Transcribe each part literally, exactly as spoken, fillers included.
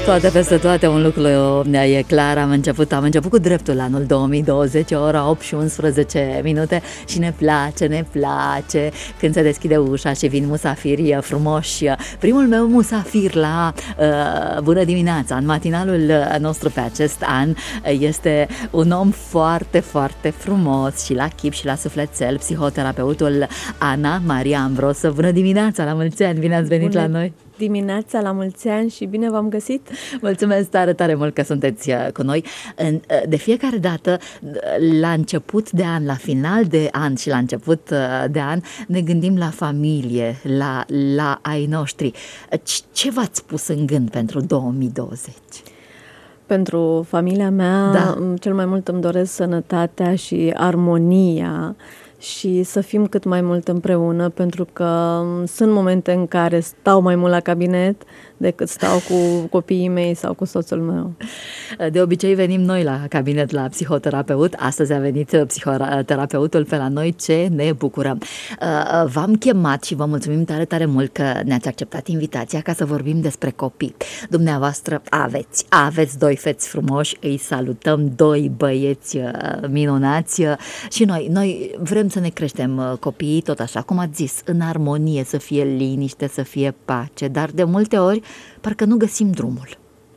Toate peste toate, un lucru e clar, am început, am început cu dreptul anul două mii douăzeci, ora opt și unsprezece minute și ne place, ne place când se deschide ușa și vin musafiri frumoși. Primul meu musafir la uh, Bună dimineața, în matinalul nostru pe acest an, este un om foarte, foarte frumos și la chip și la sufletel, psihoterapeutul Ana Maria Ambroso. Bună dimineața, la mulți ani, bine ați venit Bună. la noi! Dimineața, la mulți ani și bine v-am găsit! Mulțumesc tare, tare mult că sunteți cu noi. De fiecare dată, la început de an, la final de an și la început de an, ne gândim la familie, la, la ai noștri. Ce v-ați pus în gând pentru două mii douăzeci? Pentru familia mea, da. cel mai mult îmi doresc sănătatea și armonia și să fim cât mai mult împreună, pentru că sunt momente în care stau mai mult la cabinet decât stau cu copiii mei sau cu soțul meu. De obicei venim noi la cabinet la psihoterapeut, astăzi a venit psihoterapeutul pe la noi, ce ne bucurăm. V-am chemat și vă mulțumim tare, tare mult că ne-ați acceptat invitația ca să vorbim despre copii. Dumneavoastră aveți, aveți doi feți frumoși, îi salutăm, doi băieți minunați și noi, noi vrem să ne creștem copiii tot așa, cum ați zis, în armonie, să fie liniște, să fie pace, dar de multe ori parcă nu găsim drumul.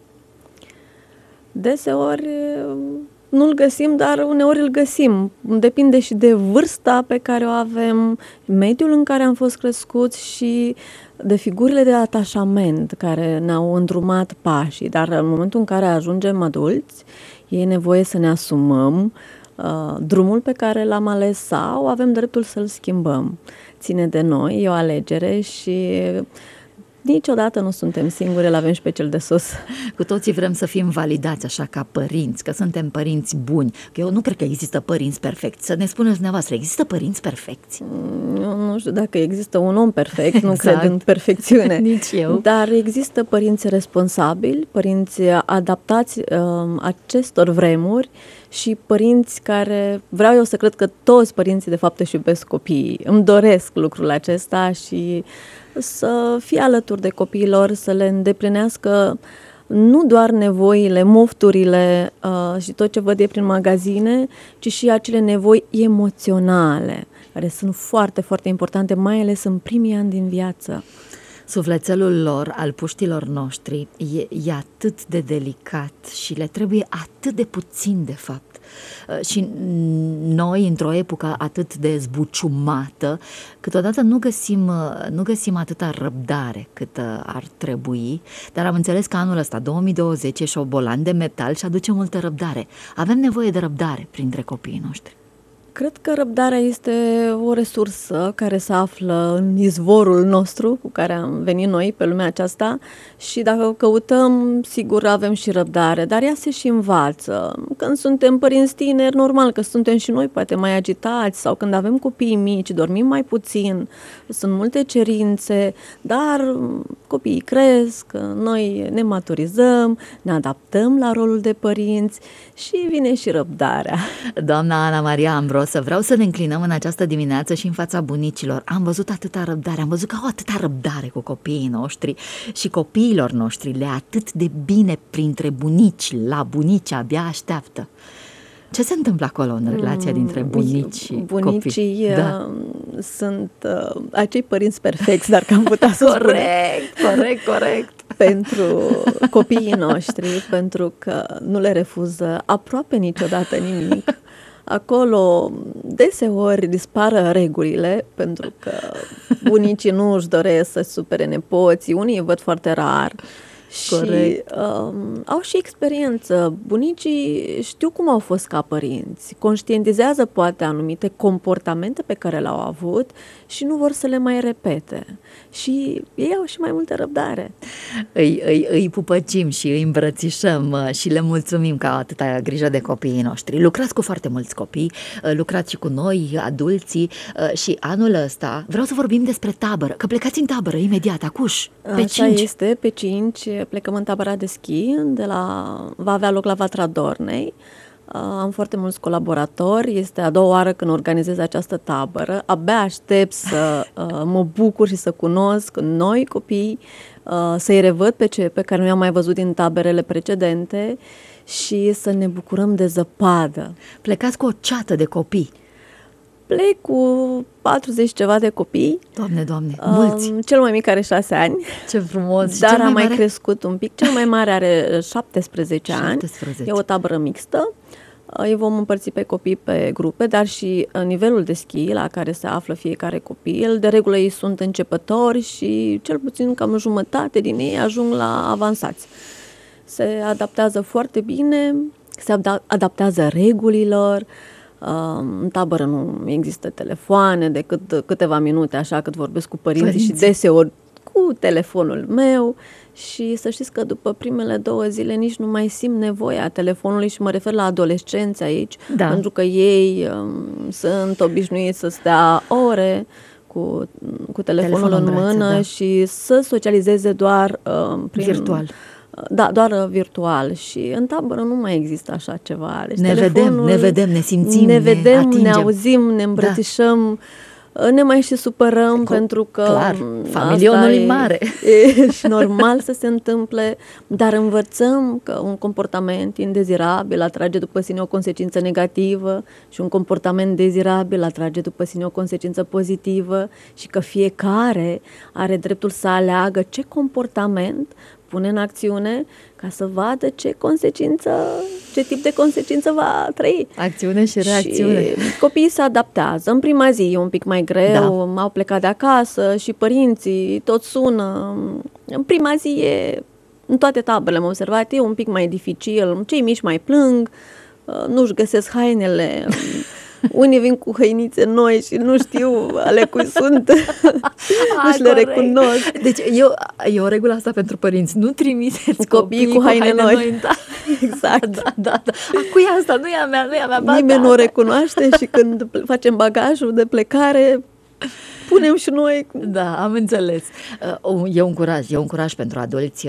Deseori nu-l găsim, dar uneori îl găsim. Depinde și de vârsta pe care o avem, mediul în care am fost crescuți și de figurile de atașament care ne-au îndrumat pașii. Dar în momentul în care ajungem adulți, e nevoie să ne asumăm uh, drumul pe care l-am ales sau avem dreptul să-l schimbăm. Ține de noi, e o alegere și niciodată nu suntem singuri, îl avem și pe cel de sus. Cu toții vrem să fim validați așa ca părinți, că suntem părinți buni. Că eu nu cred că există părinți perfecți. Să ne spuneți dumneavoastră, există părinți perfecți? Eu nu știu dacă există un om perfect, exact. Nu cred în perfecțiune. Nici eu. Dar există părinți responsabili, părinți adaptați um, acestor vremuri și părinți care, vreau eu să cred că toți părinții de fapt își iubesc copiii. Îmi doresc lucrul acesta și să fie alături de copiilor, să le îndeplinească nu doar nevoile, mofturile uh, și tot ce văd e prin magazine, ci și acele nevoi emoționale, care sunt foarte, foarte importante, mai ales în primii ani din viață. Sufletelul lor, al puștilor noștri, e, e atât de delicat și le trebuie atât de puțin, de fapt. Și noi, într-o epocă atât de zbuciumată, câteodată nu găsim, nu găsim atâta răbdare cât ar trebui, dar am înțeles că anul ăsta, două mii douăzeci, e șobolan de metal și aduce multă răbdare. Avem nevoie de răbdare printre copiii noștri. Cred că răbdarea este o resursă care se află în izvorul nostru cu care am venit noi pe lumea aceasta și dacă o căutăm, sigur avem și răbdare, dar ea se și învață. Când suntem părinți tineri, normal că suntem și noi poate mai agitați sau când avem copii mici, dormim mai puțin, sunt multe cerințe, dar copiii cresc, noi ne maturizăm, ne adaptăm la rolul de părinți și vine și răbdarea. Doamna Ana Maria Ambroso, să vreau să ne înclinăm în această dimineață și în fața bunicilor. Am văzut atâta răbdare, am văzut că au atâta răbdare cu copiii noștri și copiilor noștri le atât de bine printre bunici, la bunici abia așteaptă. Ce se întâmplă acolo în relația dintre bunici și Bunicii copii? Da. sunt uh, acei părinți perfecți, dar că am putea să corect, spune. corect, corect. Pentru copiii noștri, pentru că nu le refuză aproape niciodată nimic. Acolo deseori dispară regulile, pentru că bunicii nu își doresc să supere nepoții, unii îi văd foarte rar. Și um, au și experiență. Bunicii știu cum au fost ca părinți, conștientizează poate anumite comportamente pe care le-au avut și nu vor să le mai repete. Și ei au și mai multă răbdare. Îi, îi, îi pupăcim și îi îmbrățișăm și le mulțumim că au atâta grijă de copiii noștri. Lucrați cu foarte mulți copii, lucrați și cu noi, adulții, și anul ăsta vreau să vorbim despre tabără, că plecați în tabără imediat, acuș, pe Așa cinci. este, pe cinci plecăm în tabăra de schi, de la, va avea loc la Vatra Dornei. Am foarte mulți colaboratori, este a doua oară când organizez această tabără. Abia aștept să mă bucur și să cunosc noi copii, să-i revăd pe cei pe care nu i-am mai văzut din taberele precedente și să ne bucurăm de zăpadă. Plecați cu o ceată de copii. Plec cu patruzeci ceva de copii. Doamne, Doamne, mulți! Um, cel mai mic are șase ani. Ce frumos! Dar cel a mai, mai mai crescut un pic. Cel mai mare are șaptesprezece ani. șaptesprezece. E o tabără mixtă. Îi vom împărți pe copii pe grupe, dar și nivelul de schi la care se află fiecare copil. De regulă ei sunt începători și cel puțin cam jumătate din ei ajung la avansați. Se adaptează foarte bine, se adaptează regulilor. În tabără nu există telefoane decât câteva minute, așa cât vorbesc cu părinții, părinții. Și deseori cu telefonul meu. Și să știți că după primele două zile nici nu mai simt nevoia telefonului și mă refer la adolescenți aici, da. Pentru că ei um, sunt obișnuiți să stea ore cu, cu telefonul, telefonul în mână, brațe, da. Și să socializeze doar um, prin... virtual. Da, doar virtual și în tabără nu mai există așa ceva. Deci ne vedem, ne vedem, ne simțim, ne vedem, ne, ne auzim, ne îmbrățișăm, da. Ne mai și supărăm Co- pentru că clar, familionul e mare. E și normal să se întâmple, dar învățăm că un comportament indezirabil atrage după sine o consecință negativă și un comportament dezirabil atrage după sine o consecință pozitivă și că fiecare are dreptul să aleagă ce comportament pune în acțiune ca să vadă ce consecință, ce tip de consecință va trăi. Acțiune și reacțiune. Și copiii se adaptează. În prima zi e un pic mai greu, da. Au plecat de acasă și părinții tot sună. În prima zi e, în toate taberele am observat, e un pic mai dificil. Cei mici mai plâng, nu-și găsesc hainele. Unii vin cu hăinițe noi și nu știu ale cui sunt, nu și le recunosc. Deci eu, e o regulă asta pentru părinți, nu trimiteți copiii cu, cu haine, haine noi. noi da. Exact. Da, da, da. A, cui e asta? Nu e a mea, nu e a mea. Ba, nimeni da, nu o da. recunoaște și când facem bagajul de plecare, punem și noi. Da, am înțeles. E un curaj, e un curaj pentru adulți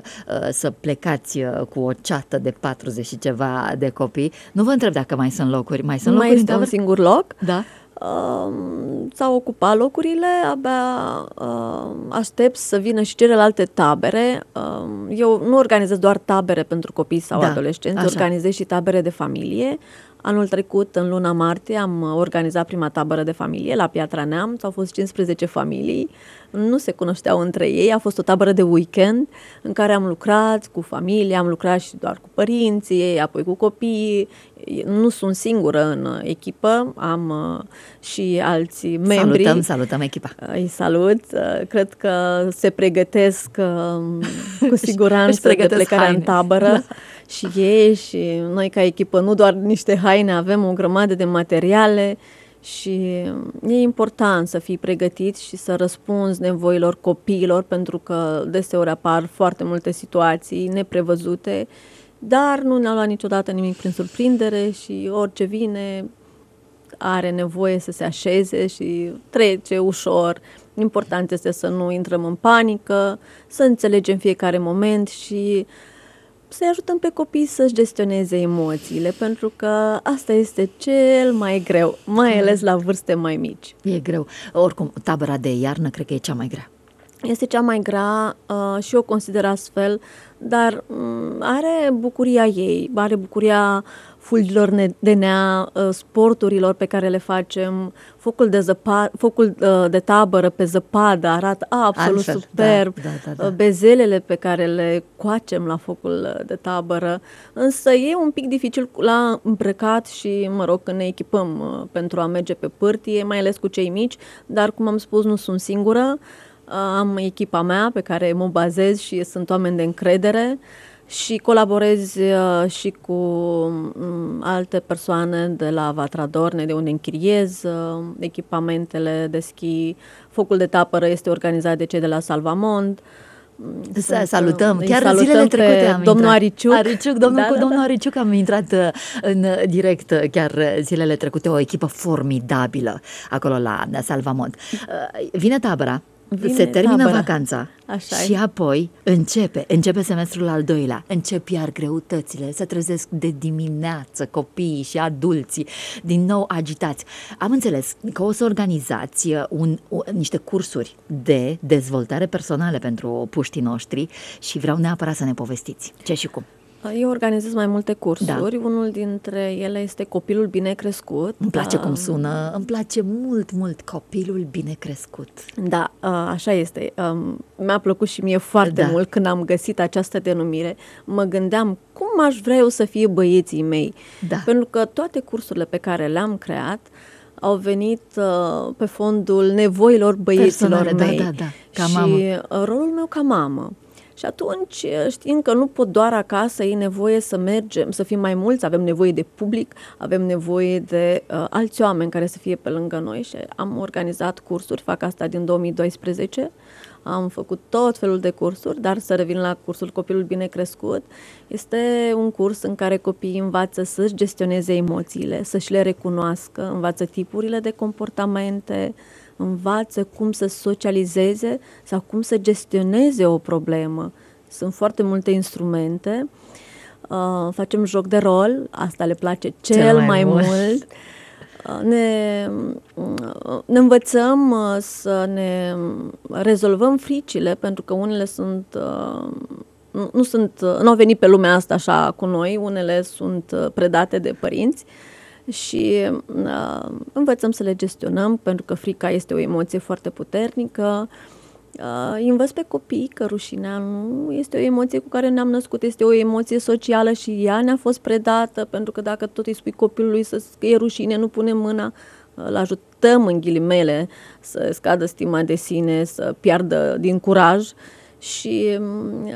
să plecați cu o ceată de patruzeci și ceva de copii. Nu vă întreb dacă mai sunt locuri. Mai sunt nu locuri mai este un singur loc. Da. Uh, s-au ocupat locurile, abia uh, aștept să vină și celelalte tabere. Uh, eu nu organizez doar tabere pentru copii sau da, adolescenți, așa. Organizez și tabere de familie. Anul trecut, în luna martie, am organizat prima tabără de familie la Piatra Neamț. Au fost cincisprezece familii, nu se cunoșteau între ei. A fost o tabără de weekend în care am lucrat cu familia, am lucrat și doar cu părinții, apoi cu copiii. Nu sunt singură în echipă, am uh, și alți membri. Salutăm, salutăm echipa. Îi salut. Uh, cred că se pregătesc uh, cu siguranță de plecarea haine. În tabără. Da. Și ei și noi ca echipă, nu doar niște haine, avem o grămadă de materiale și e important să fii pregătit și să răspunzi nevoilor copiilor, pentru că deseori apar foarte multe situații neprevăzute, dar nu ne-a luat niciodată nimic prin surprindere și orice vine are nevoie să se așeze și trece ușor. Important este să nu intrăm în panică, să înțelegem fiecare moment și să-i ajutăm pe copii să-și gestioneze emoțiile, pentru că asta este cel mai greu, mai ales la vârste mai mici. E greu. Oricum, tabăra de iarnă cred că e cea mai grea. Este cea mai grea uh, și eu consider astfel, dar um, are bucuria ei, are bucuria fulgilor de nea, uh, sporturilor pe care le facem, focul de, zăpa, focul, uh, de tabără pe zăpadă arată absolut Altfel, superb, da, da, da, da. bezelele pe care le coacem la focul de tabără, însă e un pic dificil la îmbrăcat și, mă rog, când ne echipăm uh, pentru a merge pe pârtie, mai ales cu cei mici, dar, cum am spus, nu sunt singură. Am echipa mea pe care mă bazez și sunt oameni de încredere și colaborez uh, și cu um, alte persoane de la Vatradorne, de unde închiriez uh, echipamentele de schi. Focul de tabără este organizat de cei de la Salvamont. Să salutăm, chiar salutăm zilele trecute am domnul intrat. Ariciuc. Ariciuc, domnul, da, cu da, domnul da. Ariciuc am intrat în direct chiar zilele trecute, o echipă formidabilă acolo la Salvamont. Vine tabăra, Vine se termină tabăra. vacanța. Așa și e. apoi începe, începe semestrul al doilea, încep iar greutățile, se trezesc de dimineață copiii și adulții, din nou agitați. Am înțeles că o să organizați un, o, niște cursuri de dezvoltare personală pentru puștii noștri și vreau neapărat să ne povestiți ce și cum. Eu organizez mai multe cursuri. Da. Unul dintre ele este Copilul Bine Crescut. Îmi place cum sună, îmi place mult, mult Copilul Bine Crescut. Da, așa este. Mi-a plăcut și mie foarte Da. mult când am găsit această denumire. Mă gândeam cum aș vrea eu să fie băieții mei. Da. Pentru că toate cursurile pe care le-am creat au venit uh, pe fondul nevoilor băieților Personale, mei. da, da, da, ca și mamă. rolul meu ca mamă. Și atunci, știind că nu pot doar acasă, e nevoie să mergem, să fim mai mulți, avem nevoie de public, avem nevoie de uh, alți oameni care să fie pe lângă noi și am organizat cursuri, fac asta din două mii doisprezece, am făcut tot felul de cursuri, dar să revin la cursul Copilul Bine Crescut, este un curs în care copiii învață să-și gestioneze emoțiile, să-și le recunoască, învață tipurile de comportamente, învață cum să socializeze sau cum să gestioneze o problemă. Sunt foarte multe instrumente. Uh, facem joc de rol, asta le place cel, cel mai, mai mult. mult. Uh, ne, uh, ne învățăm uh, să ne rezolvăm fricile, pentru că unele sunt... Uh, nu, nu sunt, uh, nu au venit pe lumea asta așa cu noi, unele sunt uh, predate de părinți. Și uh, învățăm să le gestionăm, pentru că frica este o emoție foarte puternică. Uh, îi învăț pe copii că rușinea nu este o emoție cu care ne-am născut, este o emoție socială și ea ne-a fost predată, pentru că dacă tot îi spui copilului să e rușine, nu punem mâna, uh, îl ajutăm în ghilimele să scadă stima de sine, să piardă din curaj. Și uh,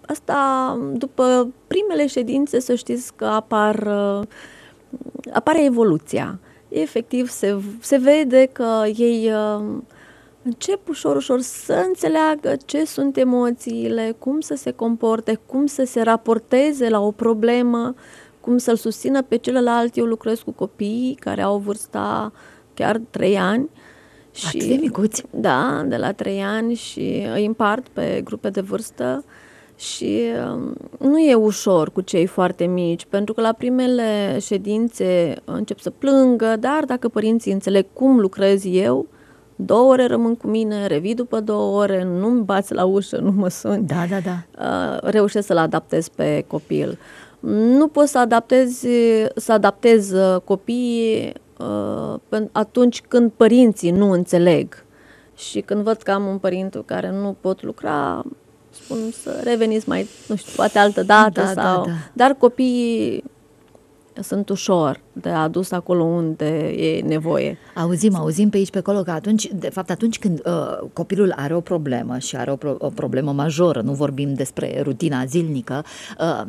asta, după primele ședințe, să știți că apar... Uh, apare evoluția. Efectiv, se, se vede că ei uh, încep ușor, ușor să înțeleagă ce sunt emoțiile, cum să se comporte, cum să se raporteze la o problemă, cum să-l susțină pe celălalt. Eu lucrez cu copii care au vârsta chiar trei ani. Atât de micuți? Da, de la trei ani și îi împart pe grupe de vârstă. Și um, nu e ușor cu cei foarte mici, pentru că la primele ședințe încep să plângă, dar dacă părinții înțeleg cum lucrez eu, două ore rămân cu mine, revii după două ore, nu-mi bați la ușă, nu mă suni. Da, da, da. Uh, reușesc să-l adaptez pe copil. Nu poți să adaptezi, să adaptez copiii uh, atunci când părinții nu înțeleg. Și când văd că am un părinte care nu pot lucra, spun să reveniți mai, nu știu, poate altă dată. Da, sau... da, da. Dar copiii sunt ușor de adus acolo unde e nevoie. Auzim, auzim pe aici, pe acolo, că atunci, de fapt, atunci când uh, copilul are o problemă și are o, pro- o problemă majoră, nu vorbim despre rutina zilnică, uh,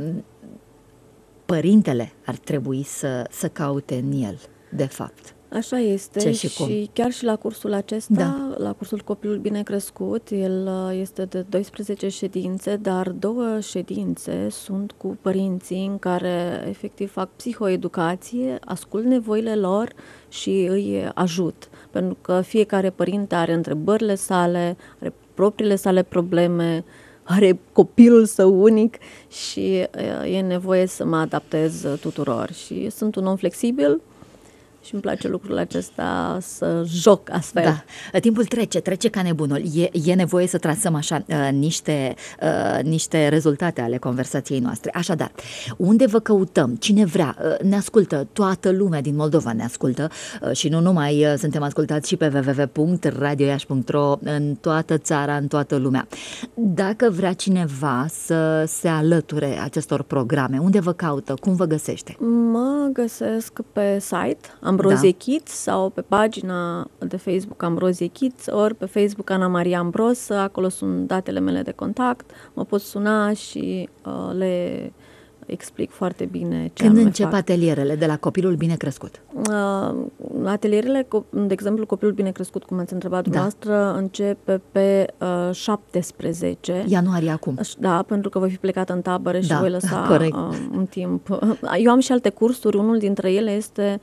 părintele ar trebui să, să caute în el, de fapt. Așa este. Ce și și cum? chiar și la cursul acesta, Da. la cursul Copilul Bine Crescut, el este de doisprezece ședințe, dar două ședințe sunt cu părinții în care efectiv fac psihoeducație, ascult nevoile lor și îi ajut. Pentru că fiecare părinte are întrebările sale, are propriile sale probleme, are copilul său unic și e nevoie să mă adaptez tuturor. Și sunt un om flexibil și îmi place lucrul acesta, să joc astfel. Da. Timpul trece, trece ca nebunul. E, e nevoie să trasăm așa uh, niște, uh, niște rezultate ale conversației noastre. Așadar, unde vă căutăm? Cine vrea? Uh, ne ascultă, toată lumea din Moldova ne ascultă uh, și nu numai, uh, suntem ascultați și pe w w w punct radio iași punct r o în toată țara, în toată lumea. Dacă vrea cineva să se alăture acestor programe, unde vă caută? Cum vă găsește? Mă găsesc pe site Ambrozie da. Kids sau pe pagina de Facebook Ambrozie Kids ori pe Facebook Ana Maria Ambros, acolo sunt datele mele de contact, mă pot suna și uh, le explic foarte bine ce Când încep fac. atelierele de la Copilul Bine Crescut? Uh, atelierele, de exemplu, Copilul Bine Crescut, cum ați întrebat dumneavoastră, da. începe pe uh, șaptesprezece ianuarie acum. Da, pentru că voi fi plecată în tabără și da, voi lăsa corect. uh, un timp. Eu am și alte cursuri, unul dintre ele este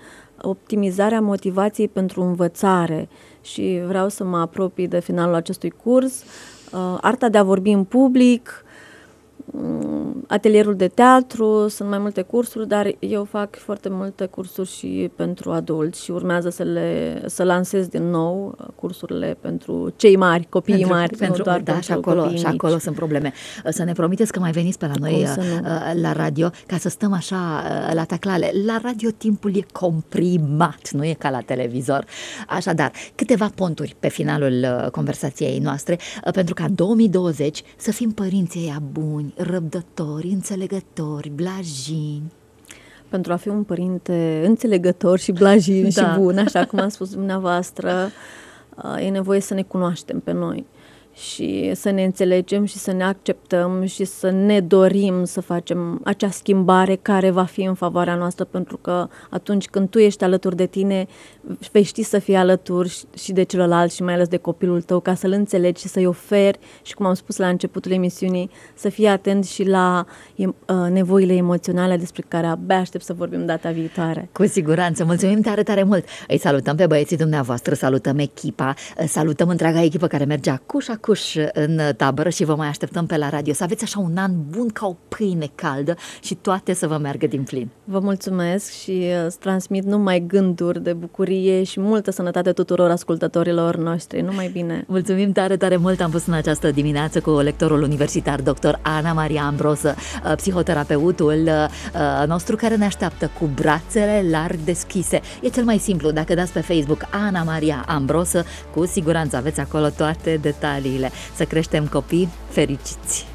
optimizarea motivației pentru învățare și vreau să mă apropii de finalul acestui curs, arta de a vorbi în public, atelierul de teatru, sunt mai multe cursuri, dar eu fac foarte multe cursuri și pentru adulți și urmează să le să lansez din nou cursurile pentru cei mari, copiii pentru, mari, pentru, nu doar da, pentru și acolo, copiii și mici. acolo sunt probleme. Să ne promiteți că mai veniți pe la noi la radio, ca să stăm așa la taclale. La radio timpul e comprimat, nu e ca la televizor. Așadar, câteva ponturi pe finalul conversației noastre, pentru ca în două mii douăzeci să fim părinții ăia buni, răbdători, înțelegători, blajini. Pentru a fi un părinte înțelegător și blajin Da. și bun, așa cum am spus dumneavoastră, e nevoie să ne cunoaștem pe noi și să ne înțelegem și să ne acceptăm și să ne dorim să facem acea schimbare care va fi în favoarea noastră, pentru că atunci când tu ești alături de tine, vei ști să fii alături și de celălalt și mai ales de copilul tău, ca să-l înțelegi și să-i oferi și, cum am spus la începutul emisiunii, să fii atent și la nevoile emoționale despre care abia aștept să vorbim data viitoare. Cu siguranță, mulțumim tare, tare mult! Îi salutăm pe băieții dumneavoastră, salutăm echipa, salutăm întreaga echipă care mergea cuș cuș în tabără și vă mai așteptăm pe la radio. Să aveți așa un an bun ca o pâine caldă și toate să vă meargă din plin. Vă mulțumesc și îți transmit numai gânduri de bucurie și multă sănătate tuturor ascultătorilor noștri. Numai bine! Mulțumim tare, tare mult! Am fost în această dimineață cu lectorul universitar doctor Ana Maria Ambrosă, psihoterapeutul nostru care ne așteaptă cu brațele larg deschise. E cel mai simplu, dacă dați pe Facebook Ana Maria Ambrosă, cu siguranță aveți acolo toate detaliile. Să creștem copii fericiți!